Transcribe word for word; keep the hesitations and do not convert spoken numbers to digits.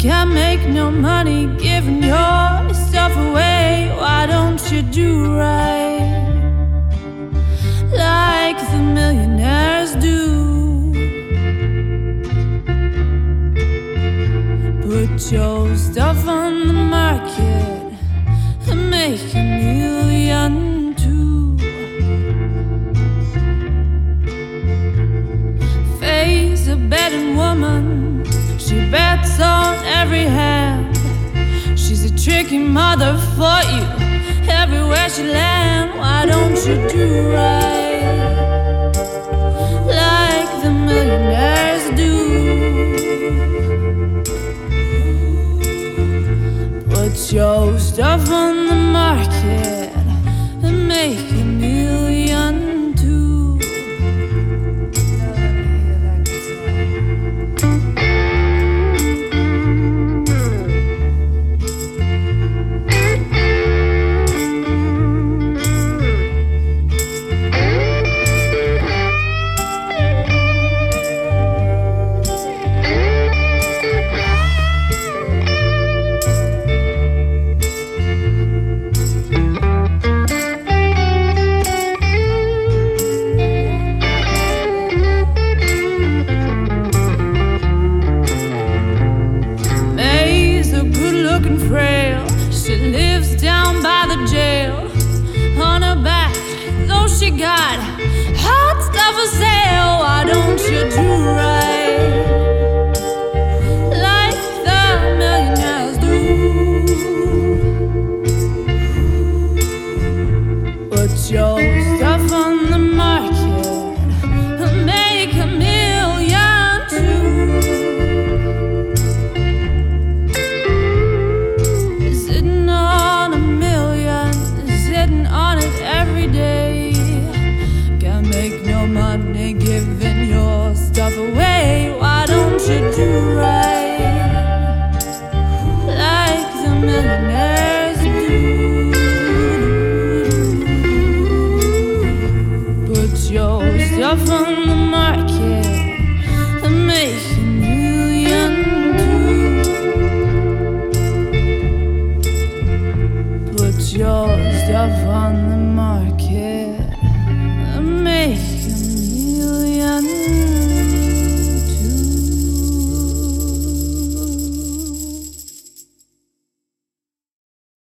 can't make no money giving your stuff away. Why don't you do right like the millionaires do? Put your stuff on the market and make a million too. Face a betting woman, she bets on every hand. She's a tricky mother for you everywhere she lands. Why don't you do right like the millionaires do? Put your stuff on the market and make a million too. She lives down by the jail. On her back, though she got hot stuff for sale. Why don't you do right like the millionaires do? Put your stuff on the market and make a million too. On it every day. Can't make no money giving your stuff away. Why don't you do right like the millionaires do? Put your stuff on the market and make a million too. Put your stuff on the market and make a